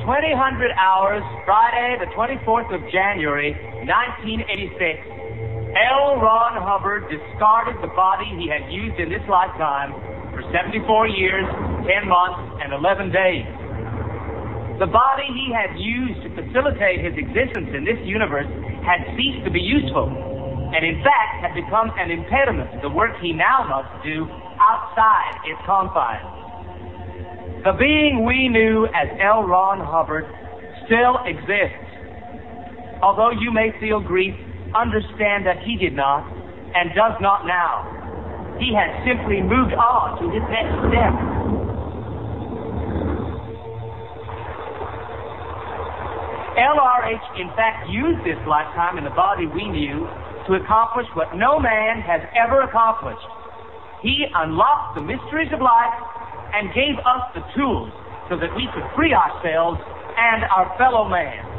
2000 hours, Friday, the 24th of January, 1986, L. Ron Hubbard discarded the body he had used in this lifetime for 74 years, 10 months, and 11 days. The body he had used to facilitate his existence in this universe had ceased to be useful, and in fact had become an impediment to the work he now must do outside its confines. The being we knew as L. Ron Hubbard still exists. Although you may feel grief, understand that he did not, and does not now. He has simply moved on to his next step. LRH, in fact, used this lifetime in the body we knew to accomplish what no man has ever accomplished. He unlocked the mysteries of life and gave us the tools so that we could free ourselves and our fellow man.